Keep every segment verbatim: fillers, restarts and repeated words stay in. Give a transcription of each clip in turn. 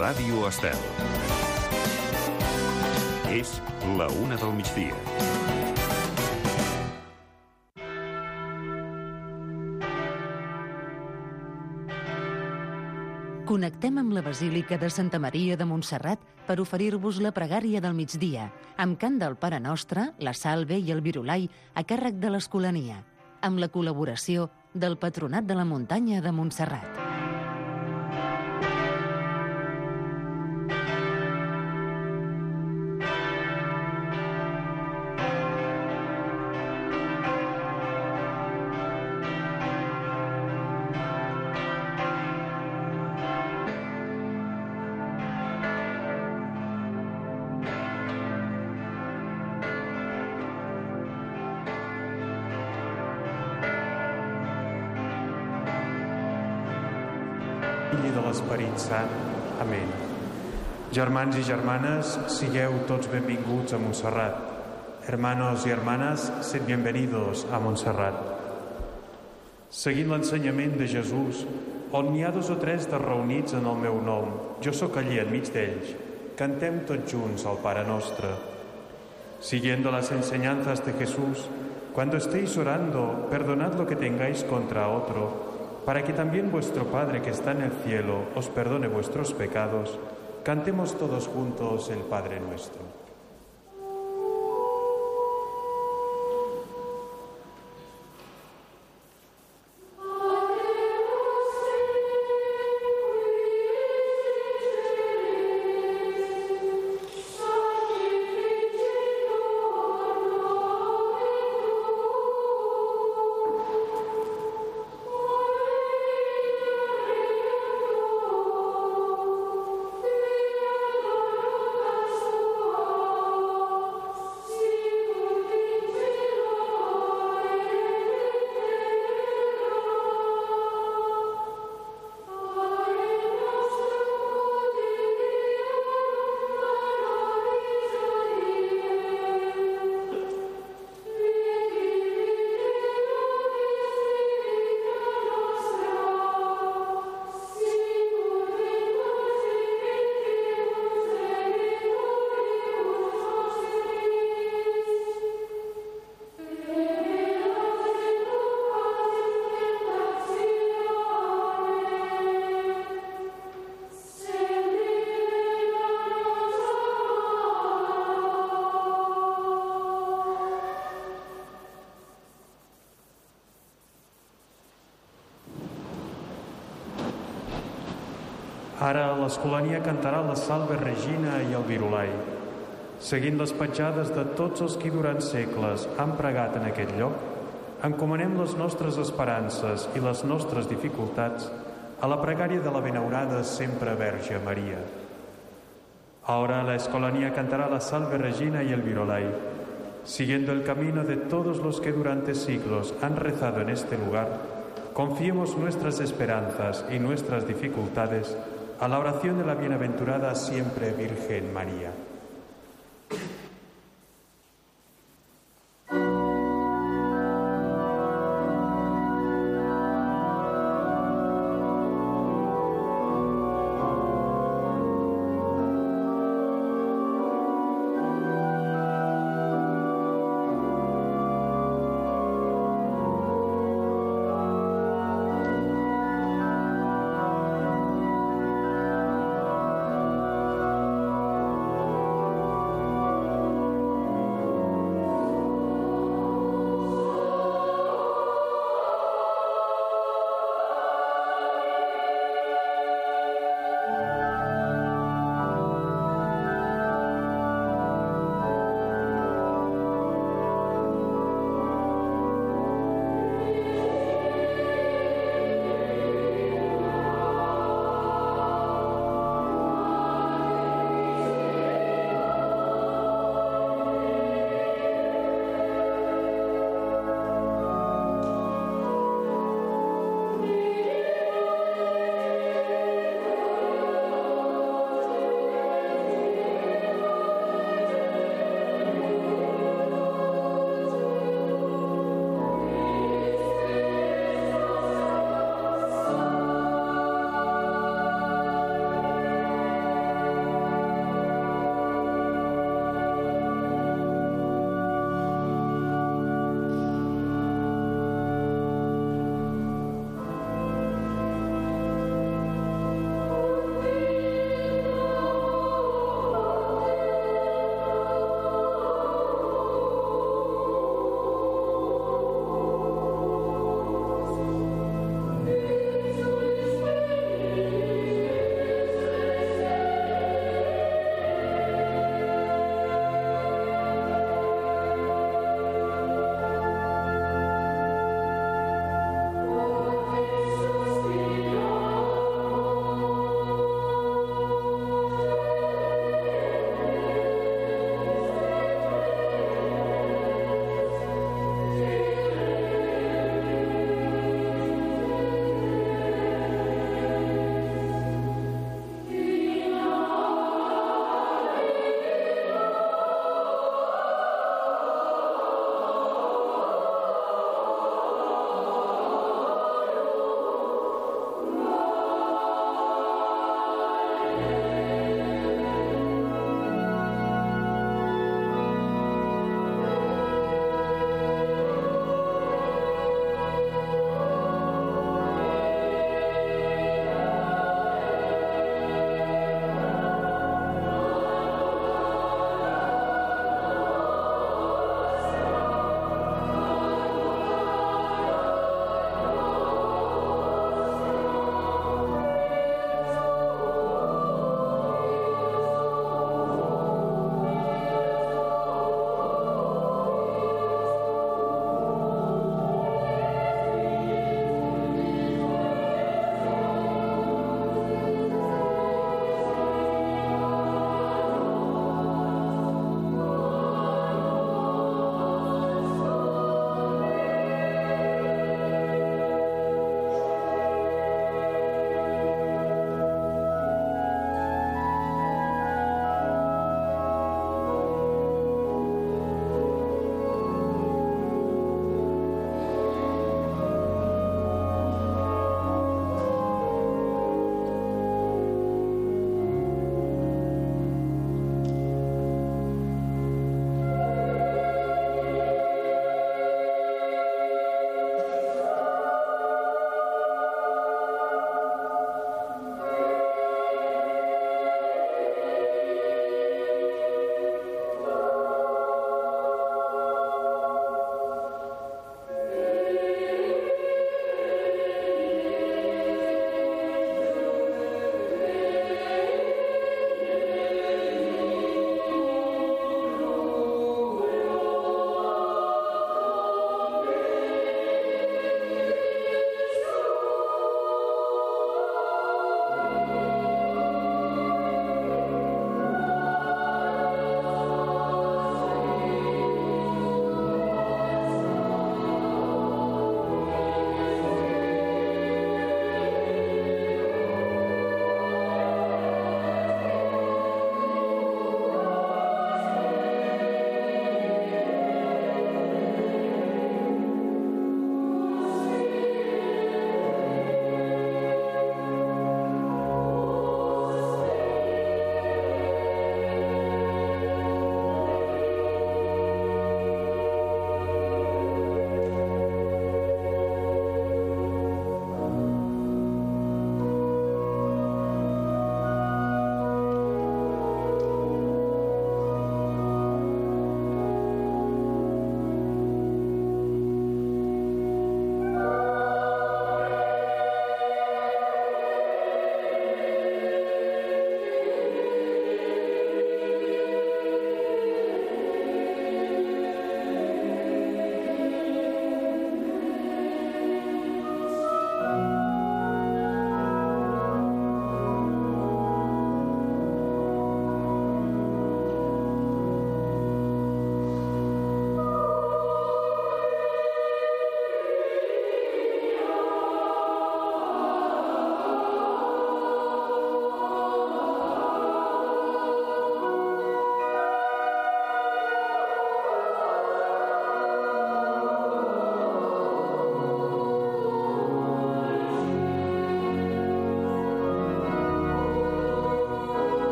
Ràdio Estel. És la una del migdia. Connectem amb la Basílica de Santa Maria de Montserrat per oferir-vos la pregària del migdia, amb cant del Pare Nostre, la Salve i el Virolai a càrrec de l'Escolania, amb la col·laboració del Patronat de la Muntanya de Montserrat. I de l'Esperit Sant. Amén. Germans i germanes, sigueu tots benvinguts a Montserrat. Hermanos y hermanas, sed bienvenidos a Montserrat. Seguint l'ensenyament de Jesús, on n'hi ha dos o tres de reunits en el meu nom, jo sóc allí enmig d'ells. Cantem tots junts al Pare Nostre. Siguiendo las enseñanzas de Jesús, cuando estéis orando, perdonad lo que tengáis contra otro, para que también vuestro Padre que está en el cielo os perdone vuestros pecados. Cantemos todos juntos el Padre Nuestro. Ara l'Escolania cantarà la Salve Regina i el Virolai. Seguint les petjades de tots els qui durant segles han pregat en aquest lloc, encomanem les nostres esperances i les nostres dificultats a la pregària de la benaurada sempre Verge Maria. Ahora la Escolania cantará la Salve Regina y el Virolai, siguiendo el camino de todos los que durante siglos han rezado en este lugar. Confiemos nuestras esperanzas y nuestras dificultades a la oración de la bienaventurada siempre Virgen María.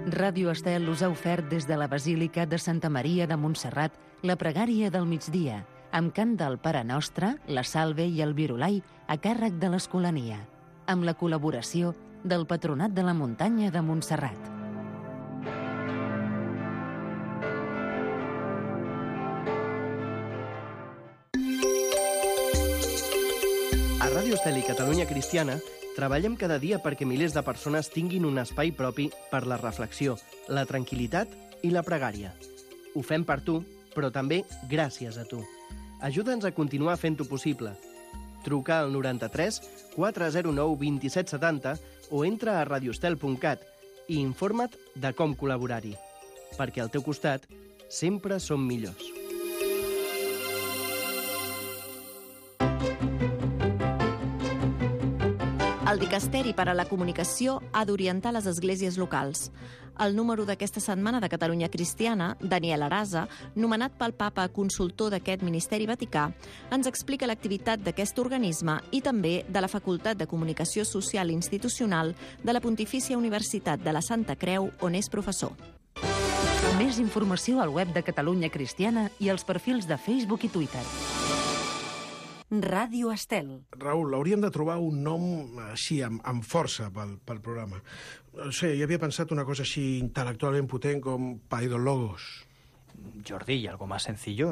Ràdio Estel us ha ofert des de la Basílica de Santa Maria de Montserrat la pregària del migdia, amb cant del Pare Nostre, la Salve i el Virulai a càrrec de l'Escolania, amb la col·laboració del Patronat de la Muntanya de Montserrat. A Ràdio Estel i Catalunya Cristiana treballem cada dia perquè milers de persones tinguin un espai propi per la reflexió, la tranquil·litat i la pregària. Ho fem per tu, però també gràcies a tu. Ajuda'ns a continuar fent-ho possible. Truca al noranta-tres quatre zero nou vint-i-set setanta o entra a radiostel punt cat i informa't de com col·laborar-hi. Perquè al teu costat sempre som millors. El Dicasteri per a la Comunicació ha d'orientar les esglésies locals. El número d'aquesta setmana de Catalunya Cristiana, Daniel Arasa, nomenat pel papa consultor d'aquest Ministeri Vaticà, ens explica l'activitat d'aquest organisme i també de la Facultat de Comunicació Social i Institucional de la Pontifícia Universitat de la Santa Creu, on és professor. Més informació al web de Catalunya Cristiana i als perfils de Facebook i Twitter. Ràdio Estel. Raül, hauríem de trobar un nom així, amb, amb força pel, pel programa. No sé, jo havia pensat una cosa així intel·lectualment potent com Paidologos. Jordi, ¿y algo más sencillo?